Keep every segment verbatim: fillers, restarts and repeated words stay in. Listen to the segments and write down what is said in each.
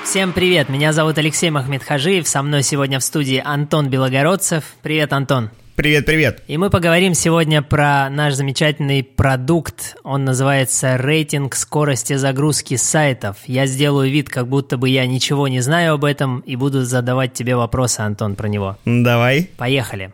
Всем привет, меня зовут Алексей Махметхажиев, со мной сегодня в студии Антон Белогородцев. Привет, Антон. Привет-привет. И мы поговорим сегодня про наш замечательный продукт. Он называется «Рейтинг скорости загрузки сайтов». Я сделаю вид, как будто бы я ничего не знаю об этом, и буду задавать тебе вопросы, Антон, про него. Давай. Поехали.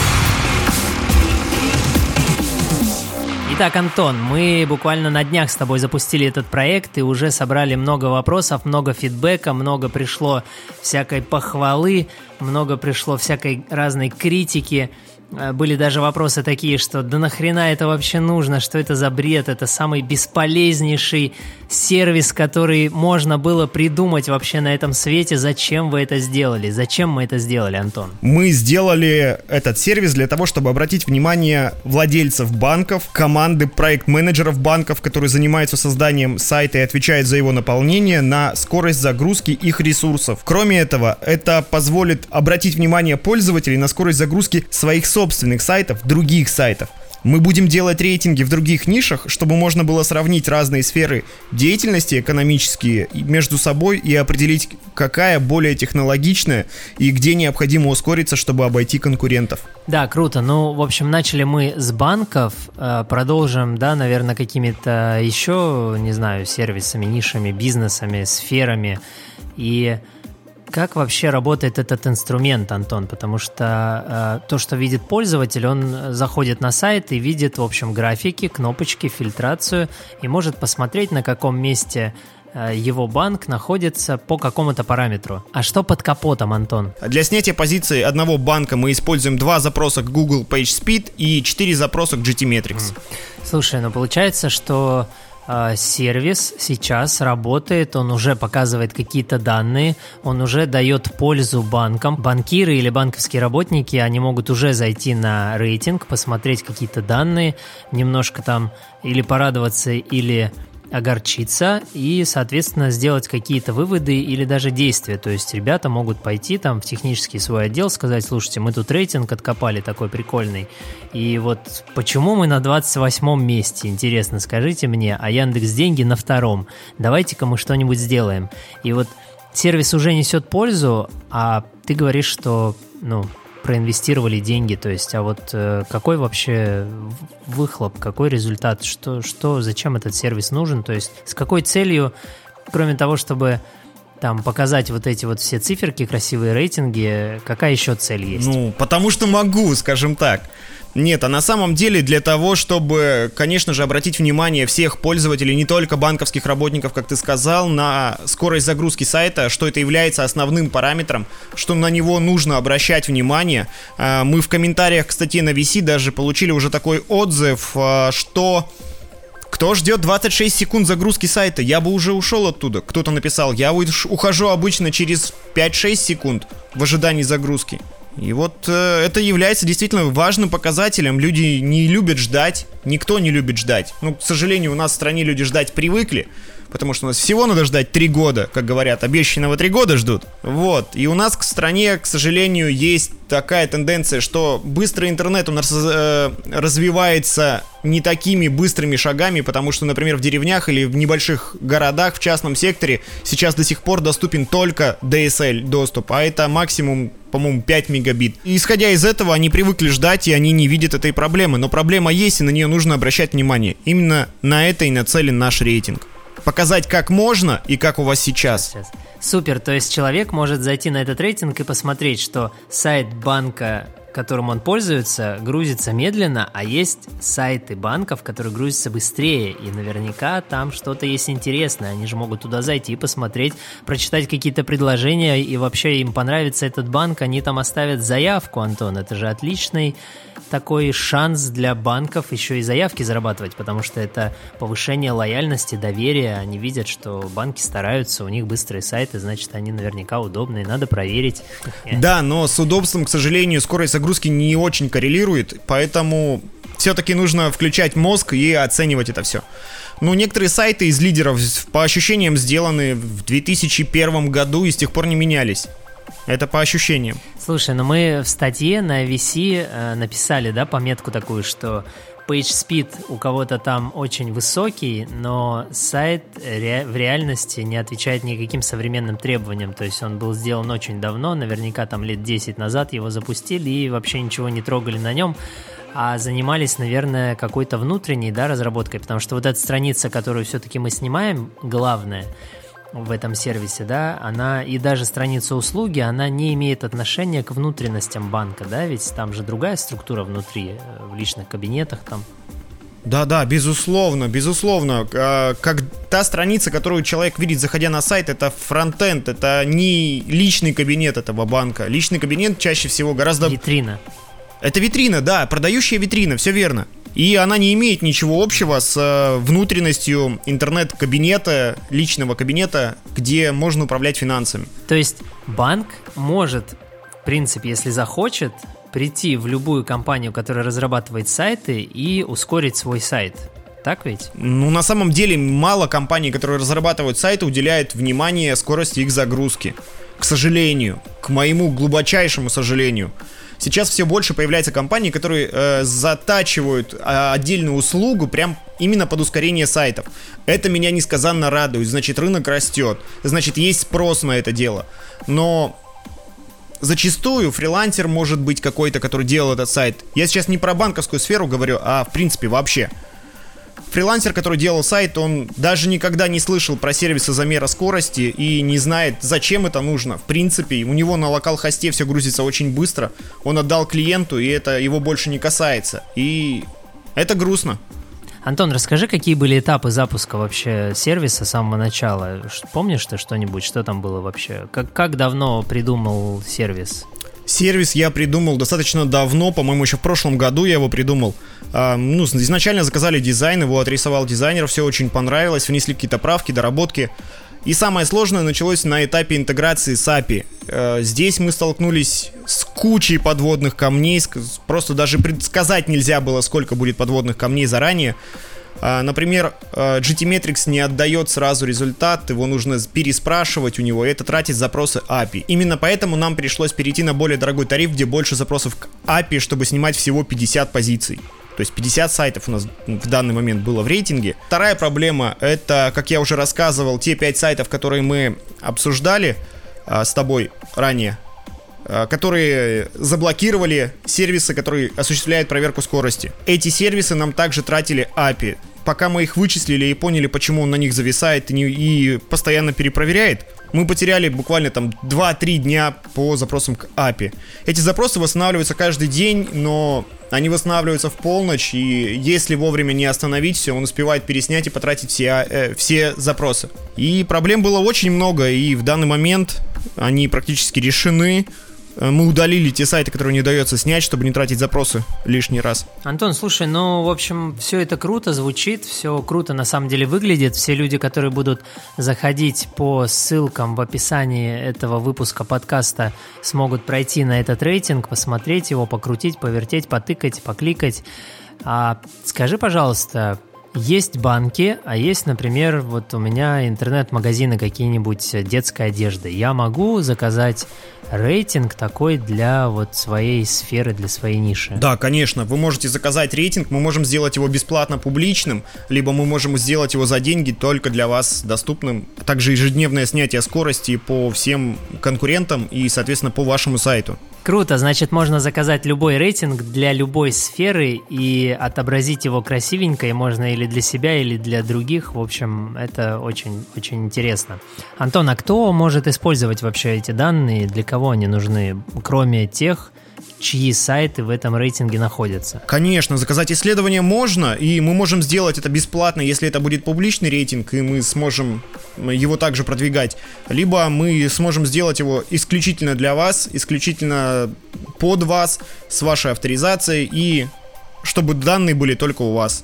Итак, Антон, мы буквально на днях с тобой запустили этот проект и уже собрали много вопросов, много фидбэка, много пришло всякой похвалы, много пришло всякой разной критики. Были даже вопросы такие, что да нахрена это вообще нужно, что это за бред, это самый бесполезнейший сервис, который можно было придумать вообще на этом свете. Зачем вы это сделали? Зачем мы это сделали, Антон? Мы сделали этот сервис для того, чтобы обратить внимание владельцев банков, команды проект-менеджеров банков, которые занимаются созданием сайта и отвечают за его наполнение, на скорость загрузки их ресурсов. Кроме этого, это позволит обратить внимание пользователей на скорость загрузки своих собственных собственных сайтов, других сайтов. Мы будем делать рейтинги в других нишах, чтобы можно было сравнить разные сферы деятельности экономические между собой и определить, какая более технологичная и где необходимо ускориться, чтобы обойти конкурентов. Да, круто. Ну, в общем, начали мы с банков, продолжим, да, наверное, какими-то еще, не знаю, сервисами, нишами, бизнесами, сферами. И как вообще работает этот инструмент, Антон? Потому что э, то, что видит пользователь, он заходит на сайт и видит, в общем, графики, кнопочки, фильтрацию и может посмотреть, на каком месте э, его банк находится по какому-то параметру. А что под капотом, Антон? Для снятия позиции одного банка мы используем два запроса к Google PageSpeed и четыре запроса к джи ти Metrics. Слушай, ну получается, что сервис сейчас работает, он уже показывает какие-то данные, он уже дает пользу банкам. Банкиры или банковские работники, они могут уже зайти на рейтинг, посмотреть какие-то данные, немножко там или порадоваться, или огорчиться и, соответственно, сделать какие-то выводы или даже действия. То есть ребята могут пойти там в технический свой отдел, сказать: слушайте, мы тут рейтинг откопали такой прикольный, и вот почему мы на двадцать восьмом месте, интересно, скажите мне, а Яндекс.Деньги на втором, давайте-ка мы что-нибудь сделаем. И вот сервис уже несет пользу, а ты говоришь, что, ну, проинвестировали деньги, то есть, а вот э, какой вообще выхлоп, какой результат, что, что, зачем этот сервис нужен, то есть, с какой целью, кроме того, чтобы там показать вот эти вот все циферки, красивые рейтинги, какая еще цель есть? Ну, потому что могу, скажем так. Нет, а на самом деле для того, чтобы, конечно же, обратить внимание всех пользователей, не только банковских работников, как ты сказал, на скорость загрузки сайта, что это является основным параметром, что на него нужно обращать внимание. Мы в комментариях к статье на ви си даже получили уже такой отзыв, что кто ждет двадцать шесть секунд загрузки сайта, я бы уже ушел оттуда. Кто-то написал: я ухожу обычно через пять-шесть секунд в ожидании загрузки. И вот э, это является действительно важным показателем. Люди не любят ждать, никто не любит ждать. Ну, к сожалению, у нас в стране люди ждать привыкли, потому что у нас всего надо ждать три года, как говорят, обещанного три года ждут. Вот, и у нас в стране, к сожалению, есть такая тенденция, что быстрый интернет у нас э, развивается не такими быстрыми шагами, потому что, например, в деревнях или в небольших городах, в частном секторе сейчас до сих пор доступен только ди эс эл доступ, а это максимум, по-моему, пять мегабит. И исходя из этого, они привыкли ждать, и они не видят этой проблемы. Но проблема есть, и на нее нужно обращать внимание. Именно на это и нацелен наш рейтинг. Показать, как можно и как у вас сейчас. Сейчас. Супер, то есть человек может зайти на этот рейтинг и посмотреть, что сайт банка, которым он пользуется, грузится медленно, а есть сайты банков, которые грузятся быстрее, и наверняка там что-то есть интересное. Они же могут туда зайти, посмотреть, прочитать какие-то предложения, и вообще им понравится этот банк, они там оставят заявку, Антон. Это же отличный такой шанс для банков еще и заявки зарабатывать, потому что это повышение лояльности, доверия. Они видят, что банки стараются, у них быстрые сайты, значит, они наверняка удобные, надо проверить. Да, но с удобством, к сожалению, скорость загрузки не очень коррелирует, поэтому все-таки нужно включать мозг и оценивать это все. Ну, некоторые сайты из лидеров, по ощущениям, сделаны в две тысячи первом году и с тех пор не менялись. Это по ощущениям. Слушай, ну мы в статье на ви си э, написали, да, пометку такую, что PageSpeed у кого-то там очень высокий, но сайт ре- в реальности не отвечает никаким современным требованиям. То есть он был сделан очень давно, наверняка там лет десять назад его запустили и вообще ничего не трогали на нем, а занимались, наверное, какой-то внутренней, да, разработкой, потому что вот эта страница, которую все-таки мы снимаем, главная в этом сервисе, да, она и даже страница услуги, она не имеет отношения к внутренностям банка, да, ведь там же другая структура внутри, в личных кабинетах там. Да-да, безусловно, безусловно. Как та страница, которую человек видит, заходя на сайт, это фронтенд, это не личный кабинет этого банка. Личный кабинет чаще всего гораздо... Витрина. Это витрина, да, продающая витрина, все верно. И она не имеет ничего общего с внутренностью интернет-кабинета, личного кабинета, где можно управлять финансами. То есть банк может, в принципе, если захочет, прийти в любую компанию, которая разрабатывает сайты, и ускорить свой сайт. Так ведь? Ну, на самом деле, мало компаний, которые разрабатывают сайты, уделяют внимание скорости их загрузки. К сожалению, к моему глубочайшему сожалению. Сейчас все больше появляется компаний, которые э, затачивают э, отдельную услугу прям именно под ускорение сайтов. Это меня несказанно радует. Значит, рынок растет. Значит, есть спрос на это дело. Но зачастую фрилансер может быть какой-то, который делал этот сайт. Я сейчас не про банковскую сферу говорю, а в принципе вообще. Фрилансер, который делал сайт, он даже никогда не слышал про сервисы замера скорости и не знает, зачем это нужно. В принципе, у него на локал-хосте все грузится очень быстро. Он отдал клиенту, и это его больше не касается. И это грустно. Антон, расскажи, какие были этапы запуска вообще сервиса с самого начала? Помнишь ты что-нибудь? Что там было вообще? Как, как давно придумал сервис? Сервис я придумал достаточно давно, по-моему, еще в прошлом году я его придумал. А, ну, изначально заказали дизайн, его отрисовал дизайнер, все очень понравилось, внесли какие-то правки, доработки. И самое сложное началось на этапе интеграции с эй пи ай. А, здесь мы столкнулись с кучей подводных камней, просто даже предсказать нельзя было, сколько будет подводных камней заранее. Например, джи ти Metrics не отдает сразу результат, его нужно переспрашивать у него, и это тратит запросы эй пи ай. Именно поэтому нам пришлось перейти на более дорогой тариф, где больше запросов к эй пи ай, чтобы снимать всего пятьдесят позиций. То есть пятьдесят сайтов у нас в данный момент было в рейтинге. Вторая проблема — это, как я уже рассказывал, те пять сайтов, которые мы обсуждали а, с тобой ранее, а, которые заблокировали сервисы, которые осуществляют проверку скорости. Эти сервисы нам также тратили эй пи ай. Пока мы их вычислили и поняли, почему он на них зависает и, не, и постоянно перепроверяет, мы потеряли буквально там два-три дня по запросам к эй пи ай. Эти запросы восстанавливаются каждый день, но они восстанавливаются в полночь, и если вовремя не остановить все, он успевает переснять и потратить все, э, все запросы. И проблем было очень много, и в данный момент они практически решены. Мы удалили те сайты, которые не удается снять, чтобы не тратить запросы лишний раз. Антон, слушай, ну, в общем, все это круто звучит, все круто на самом деле выглядит. Все люди, которые будут заходить по ссылкам в описании этого выпуска подкаста, смогут пройти на этот рейтинг, посмотреть его, покрутить, повертеть, потыкать, покликать. А скажи, пожалуйста, есть банки, а есть, например, вот у меня интернет-магазины какие-нибудь детской одежды. Я могу заказать рейтинг такой для вот своей сферы, для своей ниши? Да, конечно, вы можете заказать рейтинг, мы можем сделать его бесплатно публичным, либо мы можем сделать его за деньги только для вас доступным. Также ежедневное снятие скорости по всем конкурентам и, соответственно, по вашему сайту. Круто, значит, можно заказать любой рейтинг для любой сферы и отобразить его красивенько, и можно или для себя, или для других. В общем, это очень-очень интересно. Антон, а кто может использовать вообще эти данные, для кого они нужны, кроме тех, чьи сайты в этом рейтинге находятся? Конечно, заказать исследование можно, и мы можем сделать это бесплатно, если это будет публичный рейтинг, и мы сможем его также продвигать. Либо мы сможем сделать его исключительно для вас, исключительно под вас, с вашей авторизацией, и чтобы данные были только у вас.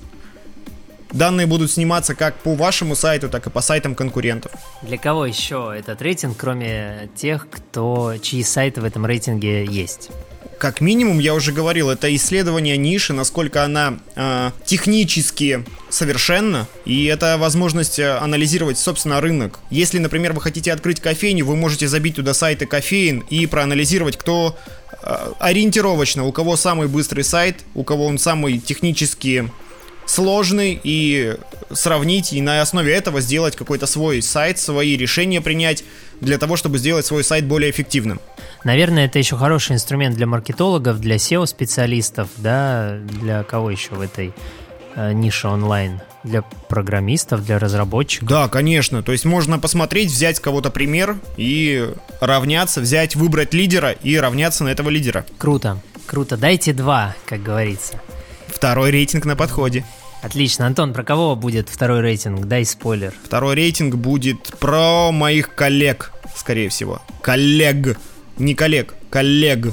Данные будут сниматься как по вашему сайту, так и по сайтам конкурентов. Для кого еще этот рейтинг, кроме тех, кто, чьи сайты в этом рейтинге есть? как минимум, я уже говорил, это исследование ниши, насколько она э, технически совершенна, и это возможность анализировать, собственно, рынок. Если, например, вы хотите открыть кофейню, вы можете забить туда сайты кофеин и проанализировать, кто э, ориентировочно, у кого самый быстрый сайт, у кого он самый технически сложный, и сравнить, и на основе этого сделать какой-то свой сайт, свои решения принять для того, чтобы сделать свой сайт более эффективным. Наверное, это еще хороший инструмент для маркетологов, для сео-специалистов, да, для кого еще в этой э, нише онлайн? Для программистов, для разработчиков? Да, конечно, то есть можно посмотреть, взять с кого-то пример и равняться, взять, выбрать лидера и равняться на этого лидера. Круто, круто, дайте два, как говорится. Второй рейтинг на подходе. Отлично. Антон, про кого будет второй рейтинг? Дай спойлер. Второй рейтинг будет про моих коллег, скорее всего. Коллег. Не коллег, коллег.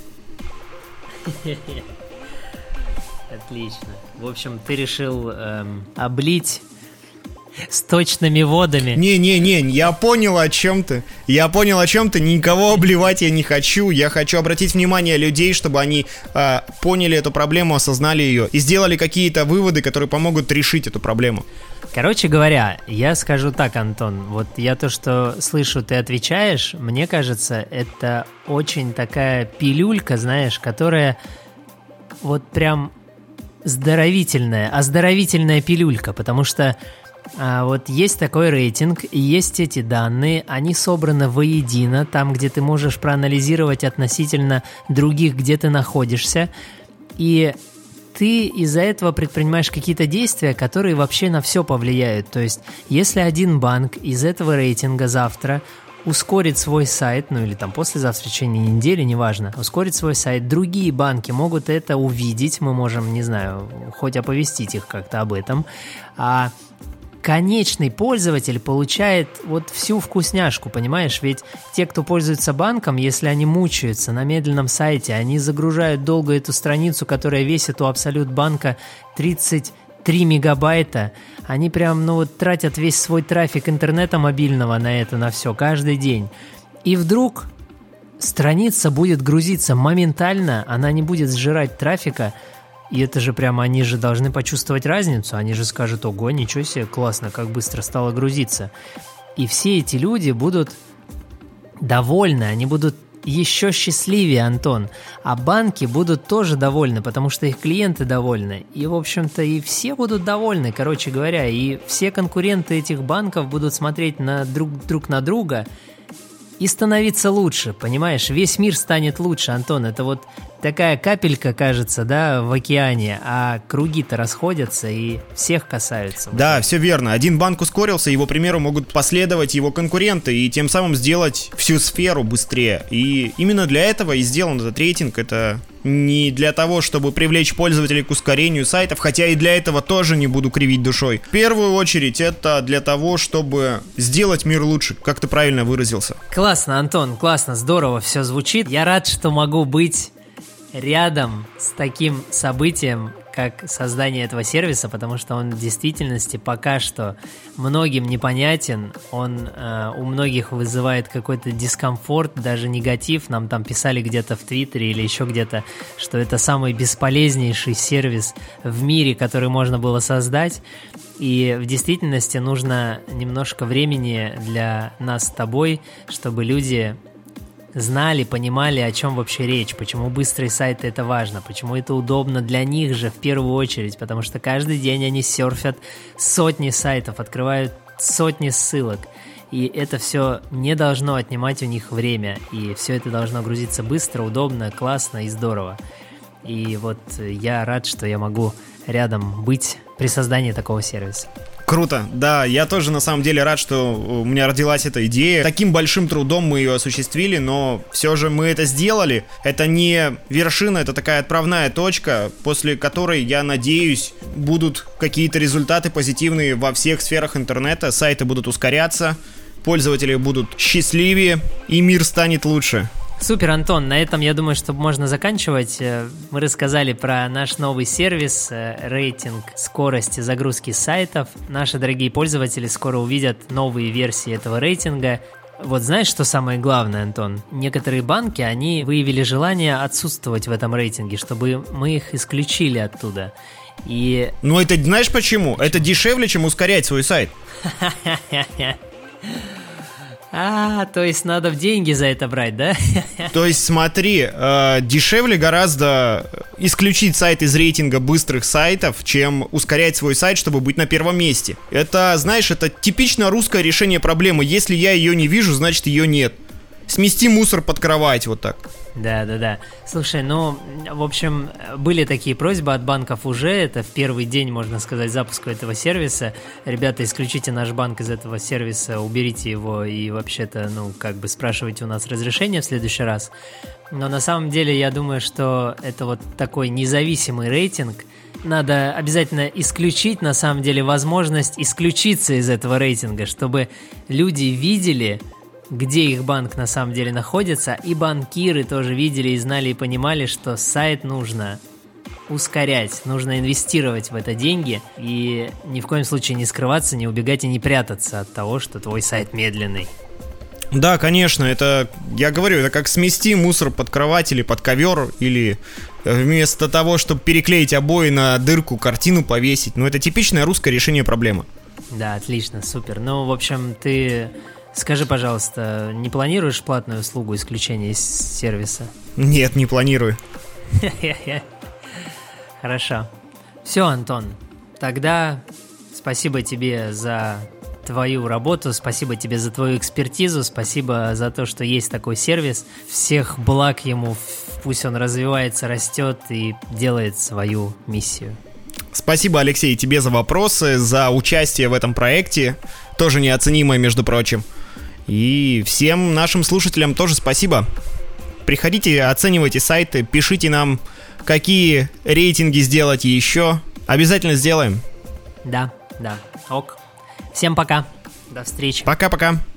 Отлично. В общем, ты решил эм, облить сточными водами. Не-не-не, я понял, о чем ты. Я понял, о чем ты. Никого обливать я не хочу. Я хочу обратить внимание людей, чтобы они э, поняли эту проблему, осознали ее и сделали какие-то выводы, которые помогут решить эту проблему. Короче говоря, я скажу так, Антон, вот я то, что слышу, ты отвечаешь, мне кажется, это очень такая пилюлька, знаешь, которая вот прям здоровительная, оздоровительная пилюлька, потому что а, вот есть такой рейтинг, и есть эти данные, они собраны воедино, там, где ты можешь проанализировать относительно других, где ты находишься, и ты из-за этого предпринимаешь какие-то действия, которые вообще на все повлияют. То есть, если один банк из этого рейтинга завтра ускорит свой сайт, ну или там послезавтра, в течение недели, неважно, ускорит свой сайт, другие банки могут это увидеть, мы можем, не знаю, хоть оповестить их как-то об этом, а конечный пользователь получает вот всю вкусняшку, понимаешь? Ведь те, кто пользуется банком, если они мучаются на медленном сайте, они загружают долго эту страницу, которая весит у Абсолют банка тридцать три мегабайта, они прям, ну вот, тратят весь свой трафик интернета мобильного на это, на все, каждый день. И вдруг страница будет грузиться моментально, она не будет сжирать трафика. И это же прямо, они же должны почувствовать разницу, они же скажут: ого, ничего себе, классно, как быстро стало грузиться. И все эти люди будут довольны, они будут еще счастливее, Антон. А банки будут тоже довольны, потому что их клиенты довольны. И, в общем-то, и все будут довольны, короче говоря. И все конкуренты этих банков будут смотреть на друг, друг на друга и становиться лучше, понимаешь? Весь мир станет лучше, Антон. Это вот такая капелька, кажется, да, в океане, а круги-то расходятся и всех касаются. Да, все верно. Один банк ускорился, его примеру могут последовать его конкуренты и тем самым сделать всю сферу быстрее. И именно для этого и сделан этот рейтинг. Это не для того, чтобы привлечь пользователей к ускорению сайтов, хотя и для этого тоже не буду кривить душой. В первую очередь это для того, чтобы сделать мир лучше, как ты правильно выразился. Классно, Антон, классно, здорово все звучит. Я рад, что могу быть рядом с таким событием, как создание этого сервиса, потому что он в действительности пока что многим непонятен, он э, у многих вызывает какой-то дискомфорт, даже негатив. Нам там писали где-то в Твиттере или еще где-то, что это самый бесполезнейший сервис в мире, который можно было создать. И в действительности нужно немножко времени для нас с тобой, чтобы люди знали, понимали, о чем вообще речь, почему быстрые сайты это важно, почему это удобно для них же в первую очередь, потому что каждый день они серфят сотни сайтов, открывают сотни ссылок, и это все не должно отнимать у них время, и все это должно грузиться быстро, удобно, классно и здорово. И вот я рад, что я могу рядом быть при создании такого сервиса. Круто, да, я тоже на самом деле рад, что у меня родилась эта идея. Таким большим трудом мы ее осуществили, но все же мы это сделали. Это не вершина, это такая отправная точка, после которой, я надеюсь, будут какие-то результаты позитивные во всех сферах интернета, сайты будут ускоряться, пользователи будут счастливее и мир станет лучше. Супер, Антон, на этом, я думаю, что можно заканчивать. Мы рассказали про наш новый сервис, рейтинг скорости загрузки сайтов. Наши дорогие пользователи скоро увидят новые версии этого рейтинга. Вот знаешь, что самое главное, Антон? Некоторые банки, они выявили желание отсутствовать в этом рейтинге, чтобы мы их исключили оттуда. И... Ну это знаешь почему? Это дешевле, чем ускорять свой сайт. А, то есть надо в деньги за это брать, да? То есть смотри, э, дешевле гораздо исключить сайт из рейтинга быстрых сайтов, чем ускорять свой сайт, чтобы быть на первом месте. Это, знаешь, это типично русское решение проблемы. Если я ее не вижу, значит ее нет. Смести мусор под кровать, вот так. Да, да, да. Слушай, ну, в общем, были такие просьбы от банков уже. Это в первый день, можно сказать, запуска этого сервиса. Ребята, исключите наш банк из этого сервиса, уберите его и вообще-то, ну, как бы спрашивайте у нас разрешение в следующий раз. Но на самом деле я думаю, что это вот такой независимый рейтинг. Надо обязательно исключить, на самом деле, возможность исключиться из этого рейтинга, чтобы люди видели, где их банк на самом деле находится, и банкиры тоже видели и знали и понимали, что сайт нужно ускорять, нужно инвестировать в это деньги и ни в коем случае не скрываться, не убегать и не прятаться от того, что твой сайт медленный. Да, конечно, это, я говорю, это как смести мусор под кровать или под ковер, или вместо того, чтобы переклеить обои на дырку, картину повесить. Ну, это типичное русское решение проблемы. Да, отлично, супер. Ну, в общем, ты... Скажи, пожалуйста, не планируешь платную услугу исключения из сервиса? Нет, не планирую. Хорошо. Все, Антон, тогда спасибо тебе за твою работу, спасибо тебе за твою экспертизу, спасибо за то, что есть такой сервис. Всех благ ему, пусть он развивается, растет и делает свою миссию. Спасибо, Алексей, тебе за вопросы, за участие в этом проекте, тоже неоценимое, между прочим. И всем нашим слушателям тоже спасибо. Приходите, оценивайте сайты, пишите нам, какие рейтинги сделать еще. Обязательно сделаем. Да, да, ок. Всем пока. До встречи. Пока-пока.